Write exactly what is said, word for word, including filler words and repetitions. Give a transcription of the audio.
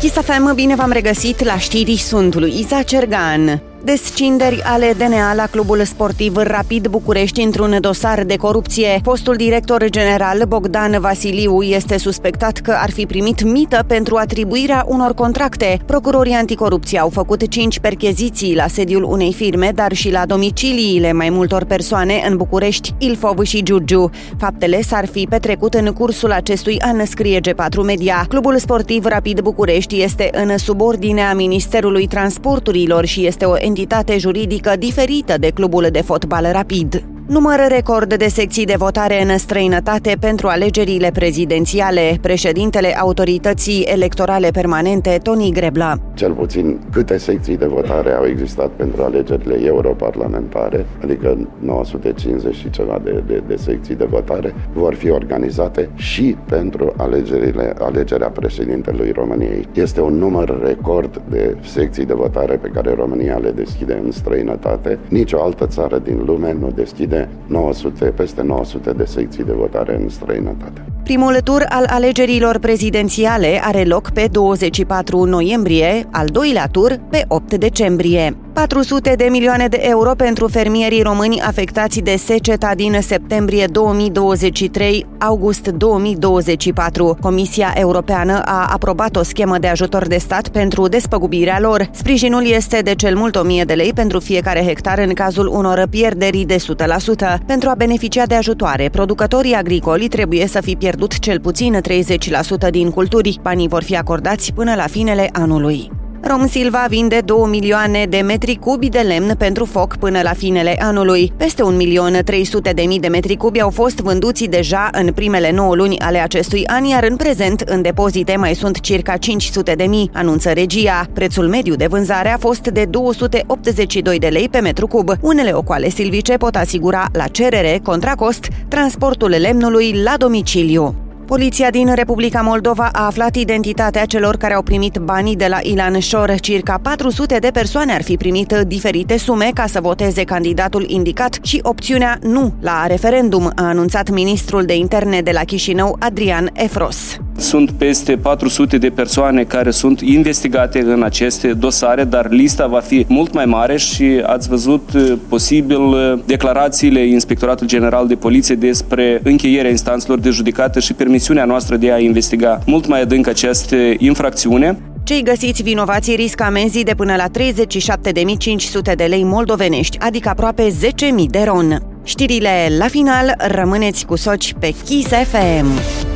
Kiss F M, bine v-am regăsit la știri, sunt Luiza Cergan. Descinderi ale D N A la clubul sportiv Rapid București într-un dosar de corupție. Fostul director general Bogdan Vasiliu este suspectat că ar fi primit mită pentru atribuirea unor contracte. Procurorii anticorupție au făcut cinci percheziții la sediul unei firme, dar și la domiciliile mai multor persoane în București, Ilfov și Giurgiu. Faptele s-ar fi petrecut în cursul acestui an, scrie G patru Media. Clubul sportiv Rapid București este în subordinea Ministerului Transporturilor și este o entitate juridică diferită de clubul de fotbal Rapid. Număr record de secții de votare în străinătate pentru alegerile prezidențiale. Președintele Autorității Electorale Permanente, Toni Grebla. Cel puțin câte secții de votare au existat pentru alegerile europarlamentare, adică nouă sute cincizeci și ceva de, de, de secții de votare, vor fi organizate și pentru alegerile, alegerea președintelui României. Este un număr record de secții de votare pe care România le deschide în străinătate. Nici o altă țară din lume nu deschide nouă sute, peste nouă sute de secții de votare în străinătate. Primul tur al alegerilor prezidențiale are loc pe douăzeci și patru noiembrie, al doilea tur pe opt decembrie. patru sute de milioane de euro pentru fermierii români afectați de seceta din septembrie două mii douăzeci și trei - august două mii douăzeci și patru. Comisia Europeană a aprobat o schemă de ajutor de stat pentru despăgubirea lor. Sprijinul este de cel mult o mie de lei pentru fiecare hectar în cazul unor pierderi de o sută la sută. Pentru a beneficia de ajutoare, producătorii agricoli trebuie să fi pierdut cel puțin treizeci la sută din culturi. Banii vor fi acordați până la finele anului. Romsilva vinde două milioane de metri cubi de lemn pentru foc până la finele anului. Peste un milion trei sute de mii de metri cubi au fost vânduți deja în primele nouă luni ale acestui an, iar în prezent în depozite mai sunt circa cinci sute de mii, anunță Regia. Prețul mediu de vânzare a fost de două sute optzeci și doi de lei pe metru cub. Unele ocoale silvice pot asigura la cerere, contra cost, transportul lemnului la domiciliu. Poliția din Republica Moldova a aflat identitatea celor care au primit banii de la Ilan Șor. Circa patru sute de persoane ar fi primit diferite sume ca să voteze candidatul indicat și opțiunea nu la referendum, a anunțat ministrul de interne de la Chișinău, Adrian Efros. Sunt peste patru sute de persoane care sunt investigate în aceste dosare, dar lista va fi mult mai mare și ați văzut posibil declarațiile Inspectoratului General de Poliție despre încheierea instanțelor de judecată și permisiunea noastră de a investiga mult mai adânc această infracțiune. Cei găsiți vinovații riscă amenzii de până la treizeci și șapte de mii cinci sute de lei moldovenești, adică aproape zece mii de ron. Știrile la final, rămâneți cu soci pe Kiss F M.